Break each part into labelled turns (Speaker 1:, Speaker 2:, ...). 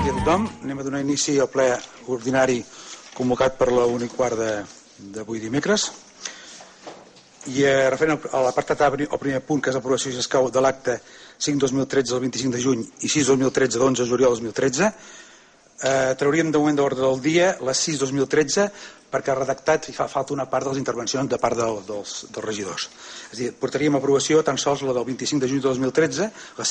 Speaker 1: dia a tothom. Anem a donar inici al ple ordinari convocat per la 1:15 d'avui dimecres. I referent a l'apartat A, el primer punt, que és l'aprovació i escau de l'acte 5-2013 del 25 de juny i 6-2013 d'11 de juliol 2013, trauríem de moment d'ordre del dia les 6-2013 perquè ha redactat i fa falta una part de les intervencions de part dels regidors. És a dir, portaríem a aprovació tan sols la del 25 de juny de 2013,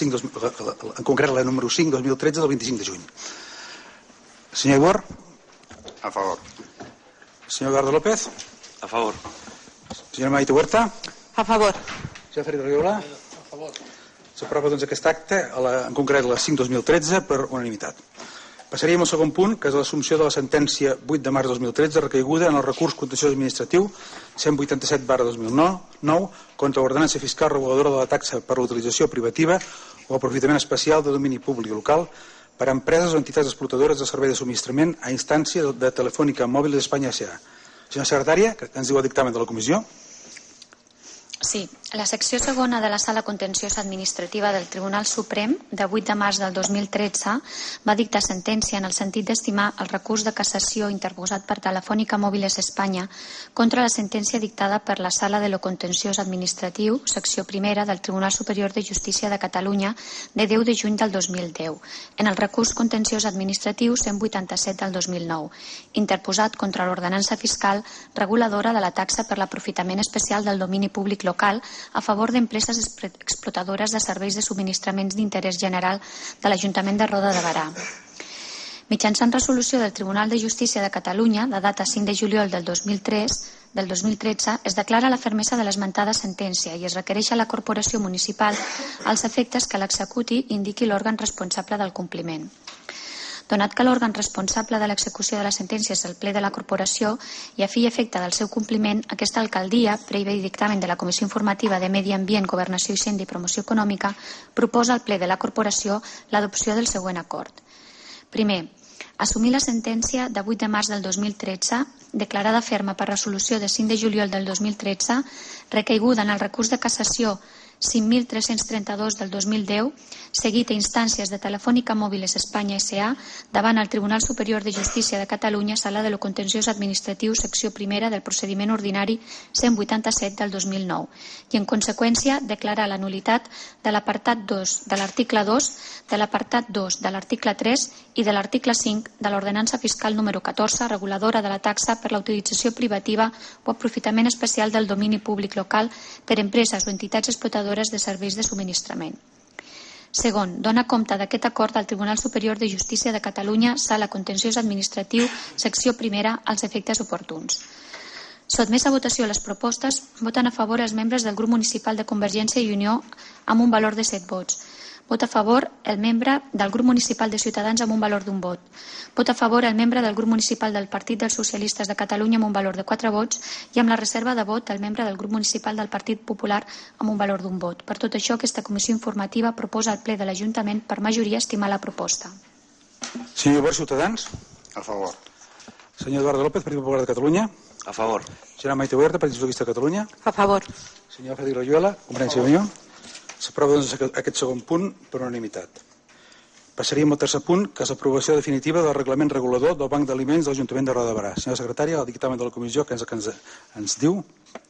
Speaker 1: en concret la número 5-2013 del 25 de juny. Senyor Ibor?
Speaker 2: A favor.
Speaker 1: Senyor Eduardo López?
Speaker 3: A favor.
Speaker 1: Senyora Maite Huerta?
Speaker 4: A favor.
Speaker 1: Senyor Frederic Riola?
Speaker 5: A favor.
Speaker 1: S'aprova doncs aquest acte, en concret la 5-2013, per unanimitat. Passaríem al segon punt, que és l'assumpció de la sentència 8 de març 2013 recaiguda en el recurs contenciós administratiu 187/2009 contra l'ordenança fiscal reguladora de la taxa per l'utilització privativa o aprofitament especial de domini públic local per a empreses o entitats explotadores de servei de subministrament a instància de Telefònica Mòbil d'Espanya S.A. Senyora secretària, que ens diu el dictamen de la comissió.
Speaker 6: Sí, la secció segona de la Sala Contenciosa Administrativa del Tribunal Suprem de 8 de març del 2013 va dictar sentència en el sentit d'estimar el recurs de cassació interposat per Telefònica Mòbiles Espanya contra la sentència dictada per la Sala de lo Contenciós Administratiu, secció primera del Tribunal Superior de Justícia de Catalunya de 10 de juny del 2010, en el recurs contenciós administratiu 187 del 2009, interposat contra l'ordenança fiscal reguladora de la taxa per l'aprofitament especial del domini públic local a favor d'empreses explotadores de serveis de subministraments d'interès general de l'Ajuntament de Roda de Berà. Mitjançant resolució del Tribunal de Justícia de Catalunya, de data 5 de juliol del 2013, es declara la fermesa de l'esmentada sentència i es requereix a la Corporació Municipal als efectes que l'executi indiqui l'òrgan responsable del compliment. Donat que l'òrgan responsable de l'execució de la sentència és el ple de la corporació i a fi i efecte del seu compliment, aquesta alcaldia, previ dictamen de la Comissió Informativa de Medi Ambient, Governació, Hisenda i Promoció Econòmica, proposa al ple de la corporació l'adopció del següent acord. Primer, assumir la sentència de 8 de març del 2013, declarada ferma per resolució de 5 de juliol del 2013, recaiguda en el recurs de cassació 5.332 del 2010, seguit a instàncies de Telefònica Mòbiles Espanya S.A. davant el Tribunal Superior de Justícia de Catalunya, Sala de lo Contenciós Administratiu, secció primera del procediment ordinari 187 del 2009, i en conseqüència declarar la nul·litat de l'apartat 2 de l'article 2, de l'apartat 2 de l'article 3 i de l'article 5 de l'ordenança fiscal número 14, reguladora de la taxa per la utilització privativa o aprofitament especial del domini públic local per empreses o entitats explotadores de serveis de subministrament. Segon, dona compte d'aquest acord al Tribunal Superior de Justícia de Catalunya, Sala Contenciós Administratiu, secció primera, als efectes oportuns. Sotmès a votació les propostes, voten a favor els membres del grup municipal de Convergència i Unió amb un valor de 7 vots. Vota a favor el membre del grup municipal de Ciutadans amb un valor d'1 vot. Vota a favor el membre del grup municipal del Partit dels Socialistes de Catalunya amb un valor de 4 vots i amb la reserva de vot el membre del grup municipal del Partit Popular amb un valor d'1 vot. Per tot això, aquesta comissió informativa proposa al ple de l'Ajuntament per majoria estimar la proposta.
Speaker 1: Senyor Ibor, Ciutadans?
Speaker 2: A favor.
Speaker 1: Senyor Eduardo López, Partit Popular de Catalunya?
Speaker 3: A favor.
Speaker 1: Senyora Maite Huerta, Partit Socialista de Catalunya?
Speaker 4: A favor.
Speaker 1: Senyor Frederic Riola, Convergència i Unió? S'aprova doncs aquest segon punt per unanimitat. Passaríem al tercer punt, que és l'aprovació definitiva del reglament regulador del Banc d'Aliments de l'Ajuntament de Roda de Berà. Senyora secretària, el dictamen de la comissió, que ens diu?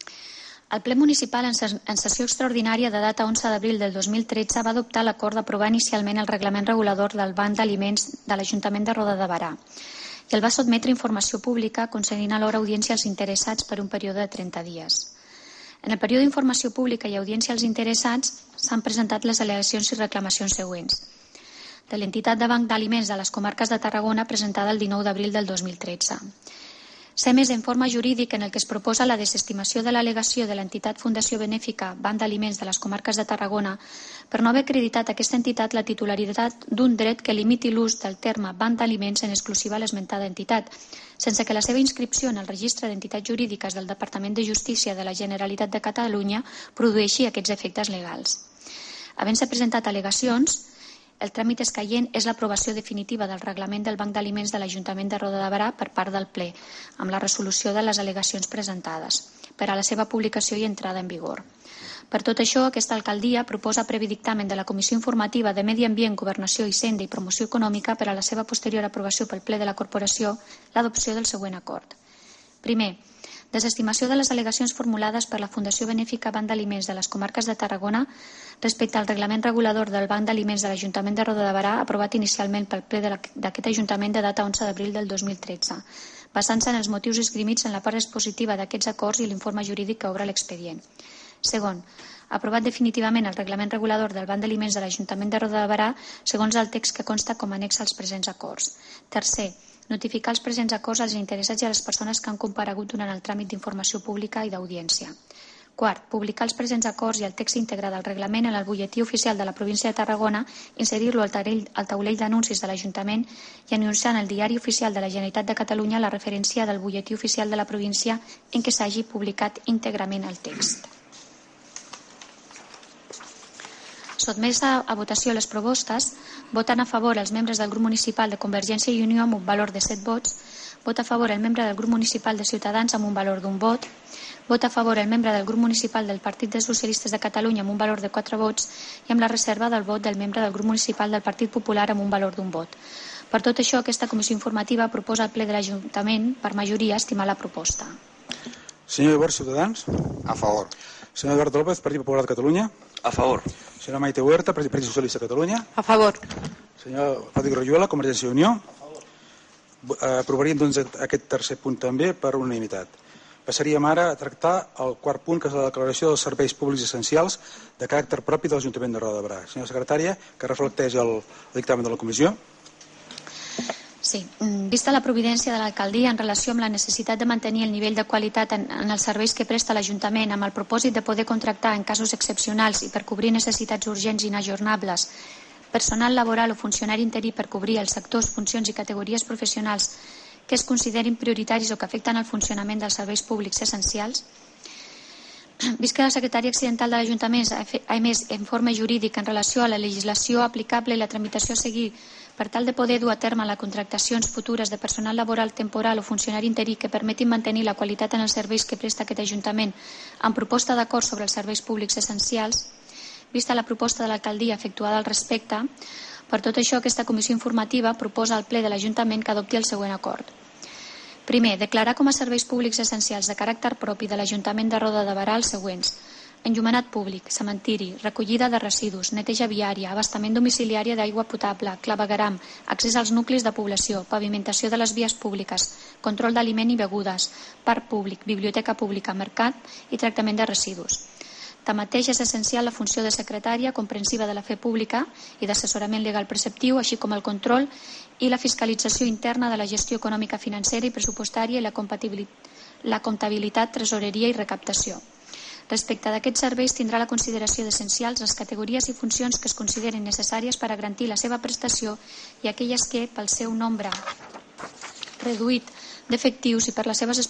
Speaker 6: El ple municipal en sessió extraordinària de data 11 d'abril del 2013 va adoptar l'acord d'aprovar inicialment el reglament regulador del Banc d'Aliments de l'Ajuntament de Roda de Berà i el va sotmetre a informació pública concedint alhora audiència als interessats per un període de 30 dies. En el període d'informació pública i audiència als interessats s'han presentat les al·legacions i reclamacions següents. De l'entitat de Banc d'Aliments de les comarques de Tarragona presentada el 19 d'abril del 2013. Ser més en forma jurídica en el que es proposa la desestimació de l'al·legació de l'entitat Fundació Benèfica Banc d'Aliments de les comarques de Tarragona per no haver acreditat aquesta entitat la titularitat d'un dret que limiti l'ús del terme Banc d'Aliments en exclusiva a l'esmentada entitat, sense que la seva inscripció en el registre d'entitats jurídiques del Departament de Justícia de la Generalitat de Catalunya produeixi aquests efectes legals. Havent-se presentat al·legacions, el tràmit escaient és l'aprovació definitiva del reglament del Banc d'Aliments de l'Ajuntament de Roda de Berà per part del ple, amb la resolució de les al·legacions presentades, per a la seva publicació i entrada en vigor. Per tot això, aquesta alcaldia proposa previ dictamen de la Comissió Informativa de Medi Ambient, Governació, Hisenda i Promoció Econòmica per a la seva posterior aprovació pel ple de la Corporació l'adopció del següent acord. Primer, desestimació de les al·legacions formulades per la Fundació Benèfica Banc d'Aliments de les Comarques de Tarragona respecte al reglament regulador del Banc d'Aliments de l'Ajuntament de Roda de Berà aprovat inicialment pel ple d'aquest Ajuntament de data 11 d'abril del 2013, basant-se en els motius esgrimits en la part expositiva d'aquests acords i l'informe jurídic que obre l'expedient. Segon, aprovat definitivament el reglament regulador del Banc d'Aliments de l'Ajuntament de Roda de Berà segons el text que consta com a annex als presents acords. Tercer, notificar els presents acords als interessats i a les persones que han comparegut durant el tràmit d'informació pública i d'audiència. Quart, publicar els presents acords i el text íntegre del reglament en el butlletí oficial de la província de Tarragona, inserir-lo al taulell d'anuncis de l'Ajuntament i anunciar en el Diari Oficial de la Generalitat de Catalunya la referència del butlletí oficial de la província en què s'hagi publicat íntegrament el text. Sotmès a votació les propostes, voten a favor els membres del grup municipal de Convergència i Unió amb un valor de 7 vots, vota a favor el membre del grup municipal de Ciutadans amb un valor d'1 vot, vota a favor el membre del grup municipal del Partit dels Socialistes de Catalunya amb un valor de 4 vots i amb la reserva del vot del membre del grup municipal del Partit Popular amb un valor d'1 vot. Per tot això, aquesta comissió informativa proposa al ple de l'Ajuntament, per majoria, estimar la proposta.
Speaker 1: Senyor Iborg, Ciutadans.
Speaker 2: A favor.
Speaker 1: Senyor Eduardo López, Partit Popular de Catalunya.
Speaker 2: A favor.
Speaker 1: Senyora Maite Huerta, Partit Socialista de Catalunya.
Speaker 3: A favor.
Speaker 1: Senyor Fàtic Royuela, Convergència i Unió. Aprovaríem doncs aquest tercer punt també per unanimitat. Passaríem ara a tractar el quart punt, que és la declaració dels serveis públics essencials de caràcter propi de l'Ajuntament de Roda de Berà. Senyora secretària, que reflecteix el dictamen de la comissió.
Speaker 6: Sí, vista la providència de l'alcaldia en relació amb la necessitat de mantenir el nivell de qualitat en els serveis que presta l'Ajuntament amb el propòsit de poder contractar en casos excepcionals i per cobrir necessitats urgents i inajornables personal laboral o funcionari interí per cobrir els sectors, funcions i categories professionals que es considerin prioritaris o que afecten el funcionament dels serveis públics essencials. Vist que la secretària accidental de l'Ajuntament ha emès informe jurídic en relació a la legislació aplicable i la tramitació a seguir per tal de poder dur a terme les contractacions futures de personal laboral temporal o funcionari interí que permetin mantenir la qualitat en els serveis que presta aquest Ajuntament amb proposta d'acord sobre els serveis públics essencials, vista la proposta de l'alcaldia efectuada al respecte, per tot això aquesta comissió informativa proposa al ple de l'Ajuntament que adopti el següent acord. Primer, declarar com a serveis públics essencials de caràcter propi de l'Ajuntament de Roda de Berà els següents: enllumenat públic, cementiri, recollida de residus, neteja viària, abastament domiciliària d'aigua potable, clavegueram, accés als nuclis de població, pavimentació de les vies públiques, control d'aliment i begudes, parc públic, biblioteca pública, mercat i tractament de residus. Tanmateix, és essencial la funció de secretària comprensiva de la fe pública i d'assessorament legal preceptiu, així com el control i la fiscalització interna de la gestió econòmica financera i pressupostària i la comptabilitat, tresoreria i recaptació. Respecte d'aquests serveis, tindrà la consideració d'essencials les categories i funcions que es consideren necessàries per a garantir la seva prestació i aquelles que, pel seu nombre reduït d'efectius i per les seves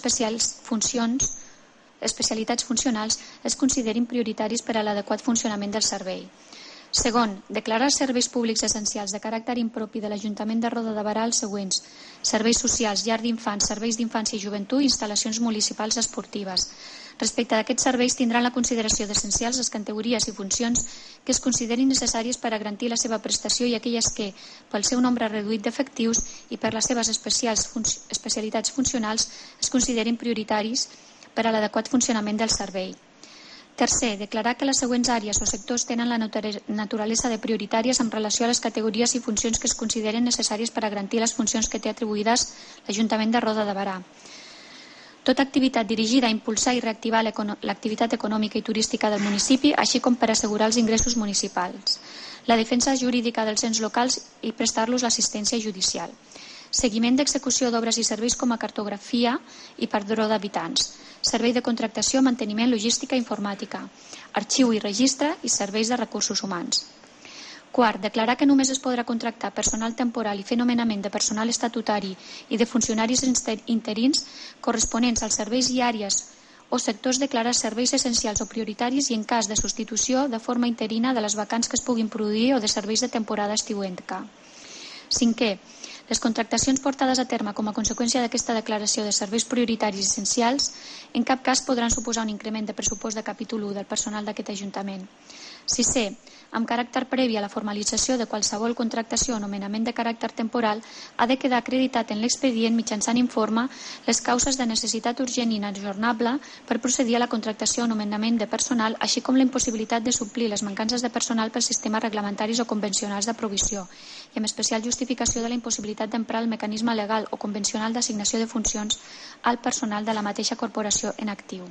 Speaker 6: especialitats funcionals, es considerin prioritaris per a l'adequat funcionament del servei. Segon, declarar els serveis públics essencials de caràcter impropi de l'Ajuntament de Roda de Berà els següents: serveis socials, llar d'infants, serveis d'infància i joventut i instal·lacions municipals esportives. Respecte d'aquests serveis, tindran la consideració d'essencials les categories i funcions que es considerin necessàries per a garantir la seva prestació i aquelles que, pel seu nombre reduït d'efectius i per les seves especialitats funcionals, es considerin prioritaris per a l'adequat funcionament del servei. Tercer, declarar que les següents àrees o sectors tenen la naturalesa de prioritàries en relació a les categories i funcions que es consideren necessàries per a garantir les funcions que té atribuïdes l'Ajuntament de Roda de Berà. Tota activitat dirigida a impulsar i reactivar l'activitat econòmica i turística del municipi, així com per assegurar els ingressos municipals. La defensa jurídica dels ens locals i prestar-los l'assistència judicial. Seguiment d'execució d'obres i serveis com a cartografia i padró d'habitants. Servei de contractació, manteniment, logística i informàtica. Arxiu i registre i serveis de recursos humans. Quart, declarar que només es podrà contractar personal temporal i fer nomenament de personal estatutari i de funcionaris interins corresponents als serveis i àrees o sectors declarats serveis essencials o prioritaris i en cas de substitució de forma interina de les vacants que es puguin produir o de serveis de temporada estiuenca. Cinquè, Les contractacions portades a terme com a conseqüència d'aquesta declaració de serveis prioritaris i essencials en cap cas podran suposar un increment de pressupost de capítol 1 del personal d'aquest Ajuntament. 6è. Amb caràcter previ a la formalització de qualsevol contractació o nomenament de caràcter temporal, ha de quedar acreditat en l'expedient mitjançant informe les causes de necessitat urgent i inajornable per procedir a la contractació o nomenament de personal, així com la impossibilitat de suplir les mancances de personal per sistemes reglamentaris o convencionals de provisió, i amb especial justificació de la impossibilitat d'emprar el mecanisme legal o convencional d'assignació de funcions al personal de la mateixa corporació en actiu.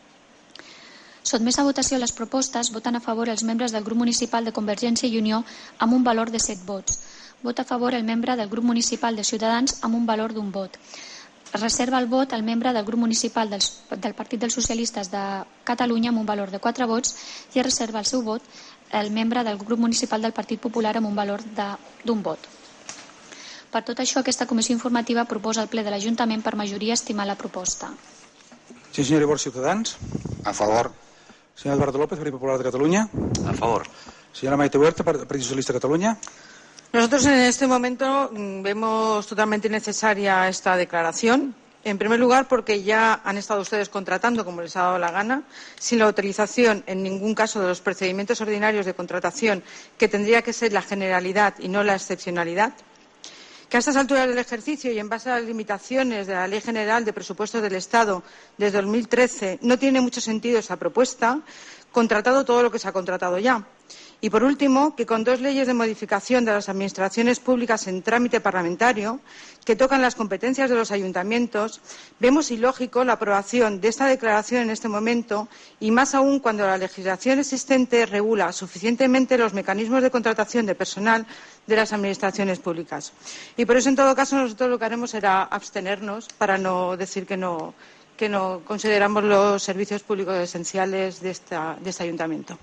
Speaker 6: Sotmès a votació les propostes, voten a favor els membres del grup municipal de Convergència i Unió amb un valor de 7 vots. Vota a favor el membre del grup municipal de Ciutadans amb un valor d'1 vot. Reserva el vot al membre del grup municipal del Partit dels Socialistes de Catalunya amb un valor de 4 vots i reserva el seu vot el membre del grup municipal del Partit Popular amb un valor d'1 vot. Per tot això, aquesta comissió informativa proposa al ple de l'Ajuntament per majoria estimar la proposta.
Speaker 1: Sí, senyor Ibor, Ciutadans.
Speaker 2: A favor.
Speaker 1: Señor Eduardo López, Partit Popular de Cataluña.
Speaker 3: A favor.
Speaker 1: Señora Maite Huerta, Partido Socialista de Cataluña.
Speaker 4: Nosotros en este momento vemos totalmente necesaria esta declaración. En primer lugar, porque ya han estado ustedes contratando como les ha dado la gana, sin la utilización en ningún caso de los procedimientos ordinarios de contratación, que tendría que ser la generalidad y no la excepcionalidad. Que a estas alturas del ejercicio y en base a las limitaciones de la Ley General de Presupuestos del Estado desde 2013 no tiene mucho sentido esa propuesta, contratado todo lo que se ha contratado ya. Y por último, que con 2 leyes de modificación de las administraciones públicas en trámite parlamentario, que tocan las competencias de los ayuntamientos, vemos ilógico la aprobación de esta declaración en este momento y más aún cuando la legislación existente regula suficientemente los mecanismos de contratación de personal de las administraciones públicas. Y por eso, en todo caso, nosotros lo que haremos será abstenernos para no decir que no consideramos los servicios públicos esenciales de este ayuntamiento.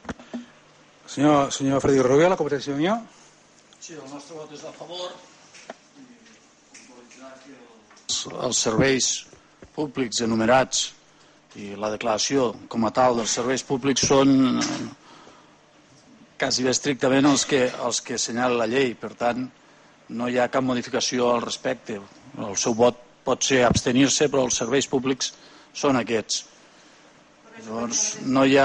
Speaker 1: Senyor Freddy Rovira, la Convergència i Unió.
Speaker 3: Sí, el nostre vot és a favor. Els serveis públics enumerats i la declaració com a tal dels serveis públics són quasi bé estrictament els que assenyala la llei. Per tant, no hi ha cap modificació al respecte. El seu vot pot ser abstenir-se, però els serveis públics són aquests. Llavors, no hi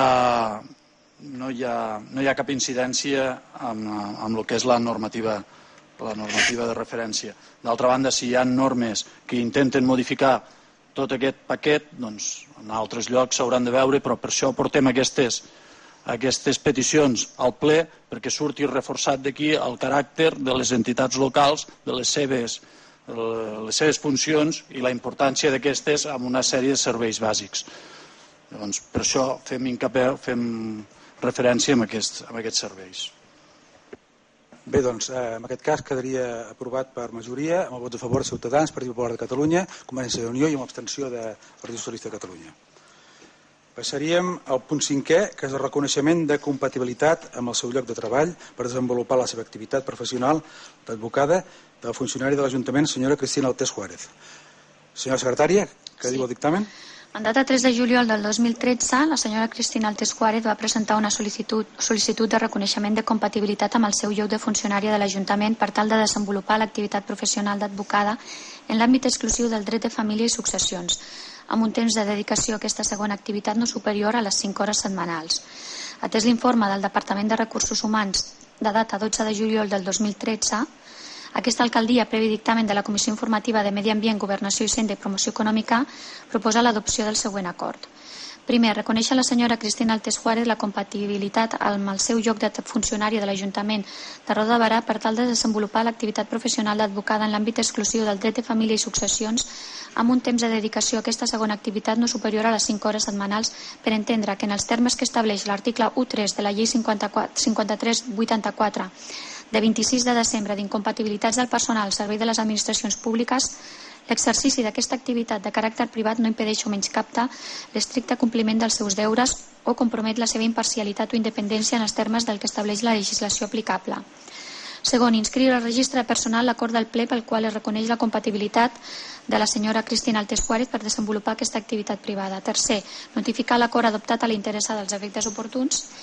Speaker 3: ha cap incidència amb el que és la normativa de referència. D'altra banda, si hi ha normes que intenten modificar tot aquest paquet, doncs en altres llocs s'hauran de veure, però per això portem aquestes peticions al ple, perquè surti reforçat d'aquí el caràcter de les entitats locals, de les seves funcions i la importància d'aquestes en una sèrie de serveis bàsics. Llavors, per això fem referència a aquests serveis.
Speaker 1: Bé, doncs, en aquest cas quedaria aprovat per majoria, amb el vot a favor de Ciutadans, Partit Popular de Catalunya, Convergència i Unió i amb abstenció de Partit Socialista de Catalunya. Passaríem al punt 5è, que és el reconeixement de compatibilitat amb el seu lloc de treball per desenvolupar la seva activitat professional d'advocada de la funcionària de l'Ajuntament, senyora Cristina Altés Juárez. Senyora secretària, què diu el dictamen?
Speaker 6: En data 3 de juliol del 2013, la senyora Cristina Altés Juárez va presentar una sol·licitud de reconeixement de compatibilitat amb el seu lloc de funcionària de l'Ajuntament per tal de desenvolupar l'activitat professional d'advocada en l'àmbit exclusiu del dret de família i successions, amb un temps de dedicació a aquesta segona activitat no superior a les 5 hores setmanals. Atès l'informe del Departament de Recursos Humans de data 12 de juliol del 2013, aquesta alcaldia, previ dictamen de la Comissió Informativa de Medi Ambient, Governació, Hisenda i Promoció Econòmica, proposa l'adopció del següent acord. Primer, reconèixer a la senyora Cristina Altés Juárez la compatibilitat amb el seu lloc de funcionària de l'Ajuntament de Roda de Berà per tal de desenvolupar l'activitat professional d'advocada en l'àmbit exclusiu del dret de família i successions amb un temps de dedicació a aquesta segona activitat no superior a les 5 hores setmanals, per entendre que en els termes que estableix l'article 1.3 de la Llei 5384 de 26 de desembre d'incompatibilitats del personal al servei de les administracions públiques, l'exercici d'aquesta activitat de caràcter privat no impedeix o menyscapta l'estricte compliment dels seus deures o compromet la seva imparcialitat o independència en els termes del que estableix la legislació aplicable. Segon, inscriure al registre de personal l'acord del ple pel qual es reconeix la compatibilitat de la senyora Cristina Altés Juárez per desenvolupar aquesta activitat privada. Tercer, notificar l'acord adoptat a l'interessada dels efectes oportuns.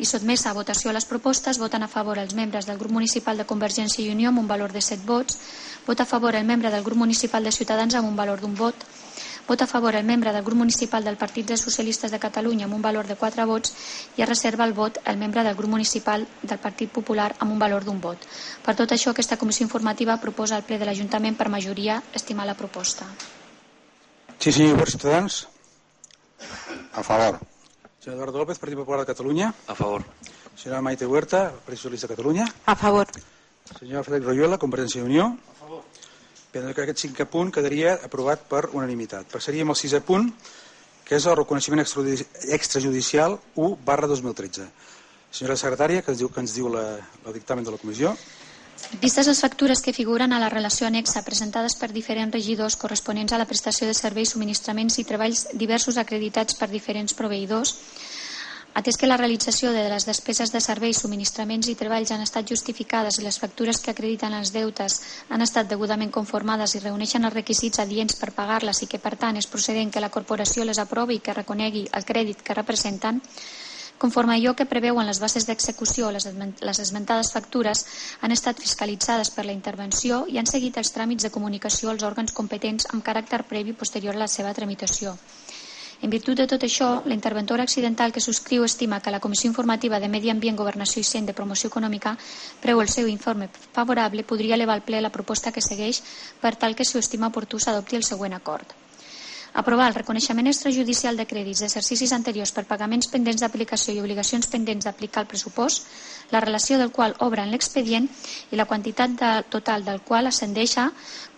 Speaker 6: I sotmesa a votació les propostes. Voten a favor els membres del grup municipal de Convergència i Unió amb un valor de 7 vots. Vota a favor el membre del grup municipal de Ciutadans amb un valor d'1 vot. Vota a favor el membre del grup municipal del Partit dels Socialistes de Catalunya amb un valor de 4 vots i es reserva el vot el membre del grup municipal del Partit Popular amb un valor d'1 vot. Per tot això, aquesta comissió informativa proposa al ple de l'Ajuntament per majoria estimar la proposta.
Speaker 1: Sí, senyor, per Ciutadans.
Speaker 2: A favor.
Speaker 1: Senyor Eduardo López, Partit Popular de Catalunya.
Speaker 5: A favor.
Speaker 1: Senyora Maite Huerta, Partit Socialista de Catalunya.
Speaker 4: A favor.
Speaker 1: Senyor Frederic Royuela, Convergència i Unió. A favor. Bé, doncs aquest 5è punt quedaria aprovat per unanimitat. Passaríem al 6è punt, que és el reconeixement extrajudicial 1/2013. Senyora secretària, que ens diu el dictamen de la comissió.
Speaker 6: Vistes les factures que figuren a la relació anexa presentades per diferents regidors corresponents a la prestació de serveis, subministraments i treballs diversos acreditats per diferents proveïdors, atès que la realització de les despeses de serveis, subministraments i treballs han estat justificades i les factures que acrediten els deutes han estat degudament conformades i reuneixen els requisits adients per pagar-les i que, per tant, és procedent que la corporació les aprovi i que reconegui el crèdit que representen, conforme a allò que preveuen les bases d'execució, les esmentades factures han estat fiscalitzades per la intervenció i han seguit els tràmits de comunicació als òrgans competents amb caràcter previ posterior a la seva tramitació. En virtut de tot això, la interventora accidental que subscriu estima que la Comissió Informativa de Medi Ambient, Governació i Cent de Promoció Econòmica preu el seu informe favorable, podria elevar al ple la proposta que segueix per tal que, si ho estima oportú, s'adopti el següent acord. Aprovar el reconeixement extrajudicial de crèdits d'exercicis anteriors per pagaments pendents d'aplicació i obligacions pendents d'aplicar el pressupost, la relació del qual obre en l'expedient i la quantitat total del qual ascendeix a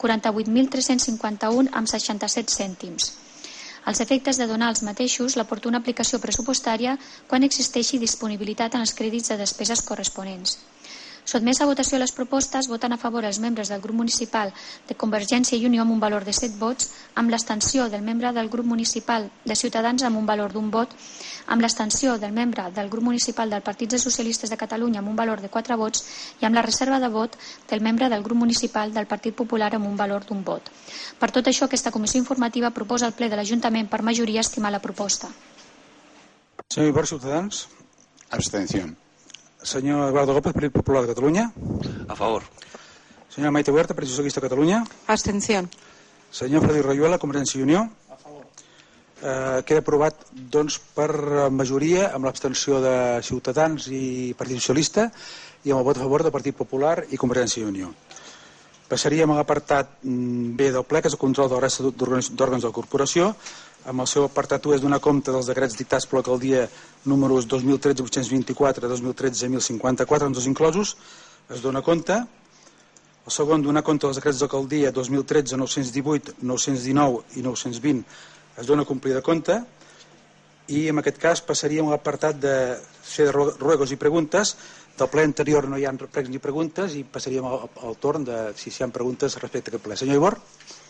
Speaker 6: 48.351,67 cèntims. Els efectes de donar als mateixos l'oportuna aplicació pressupostària quan existeixi disponibilitat en els crèdits de despeses corresponents. Sotmès a votació les propostes, voten a favor els membres del grup municipal de Convergència i Unió amb un valor de 7 vots, amb l'abstenció del membre del grup municipal de Ciutadans amb un valor d'1 vot, amb l'abstenció del membre del grup municipal del Partit dels Socialistes de Catalunya amb un valor de 4 vots i amb la reserva de vot del membre del grup municipal del Partit Popular amb un valor d'1 vot. Per tot això, aquesta comissió informativa proposa al ple de l'Ajuntament per majoria estimar la proposta.
Speaker 1: Senyor Ibar, Ciutadans.
Speaker 2: Abstención.
Speaker 1: Senyor Eduardo López, Partit Popular de Catalunya.
Speaker 5: A favor.
Speaker 1: Senyora Maite Huerta, Partit Socialista de Catalunya.
Speaker 4: Abstención.
Speaker 1: Senyor Frederic Royuela, Convergència i Unió. A favor. Queda aprovat, doncs, per majoria, amb l'abstenció de Ciutadans i Partit Socialista i amb el vot a favor del Partit Popular i Convergència i Unió. Passaríem a l'apartat B del ple, que és el control de la resta d'òrgans de la corporació. Amb el seu apartat 1 és donar compte dels decrets dictats per l'alcaldia números 2013-824, 2013-1054, amb 2 inclosos. Es dona compte. El segon, donar compte dels decrets d'alcaldia 2013-918, 919 i 920. Es dona complir de compte. I en aquest cas passaríem a l'apartat de fer ruegos i preguntes. Del ple anterior no hi ha pregs ni preguntes i passaríem al torn de si hi ha preguntes respecte a aquest ple. Senyor Ibor.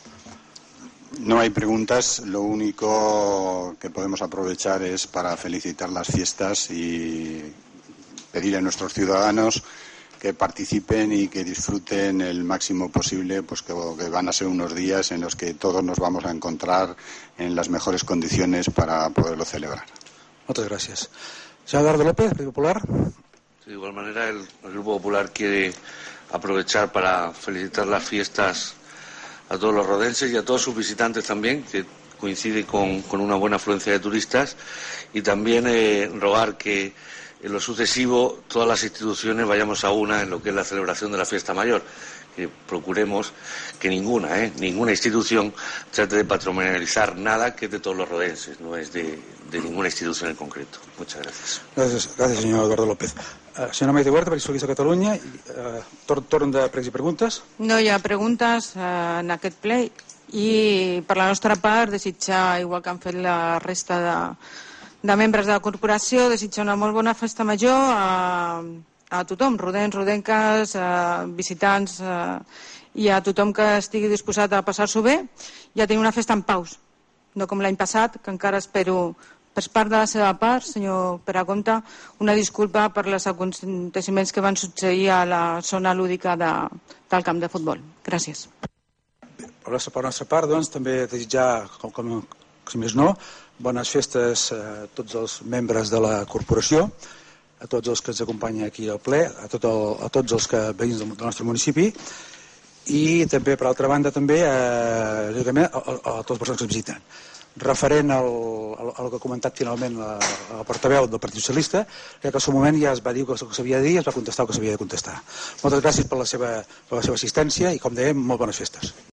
Speaker 2: No hay preguntas, lo único que podemos aprovechar es para felicitar las fiestas y pedir a nuestros ciudadanos que participen y que disfruten el máximo posible, pues que van a ser unos días en los que todos nos vamos a encontrar en las mejores condiciones para poderlo celebrar.
Speaker 1: Muchas gracias. Señor Eduardo López, Partido Popular.
Speaker 5: Sí, de igual manera, el Grupo Popular quiere aprovechar para felicitar las fiestas a todos los rodenses y a todos sus visitantes también, que coincide con una buena afluencia de turistas, y también rogar que en lo sucesivo todas las instituciones vayamos a una en lo que es la celebración de la fiesta mayor, que procuremos que ninguna institución trate de patrimonializar nada que es de todos los rodenses, no es de ninguna institución en concreto. Muchas gracias.
Speaker 1: Gracias, señor Eduardo López. Senyora Maite Huerta, Partit Socialista de Catalunya. Torn de pregs i preguntes.
Speaker 4: No hi ha preguntes en aquest ple i per la nostra part desitjar, igual que han fet la resta de membres de la corporació, desitjar una molt bona festa major a tothom, rodents, rodenques, visitants i a tothom que estigui disposat a passar-s'ho bé i a tenir una festa en paus, no com l'any passat, que encara espero per part de la seva part, senyor Peracompte, una disculpa per els aconteciments que van succeir a la zona lúdica del camp de futbol. Gràcies.
Speaker 1: Per la nostra part, doncs, també desitjar, si més no, bones festes a tots els membres de la corporació. a tots els que ens acompanyen aquí al ple, a tots els veïns del nostre municipi, i també, per altra banda, també a totes les persones que ens visiten. Referent al que ha comentat finalment el portaveu del Partit Socialista, crec que al seu moment ja es va dir el que s'havia de dir i es va contestar el que s'havia de contestar. Moltes gràcies per la seva assistència i, com dèiem, molt bones festes.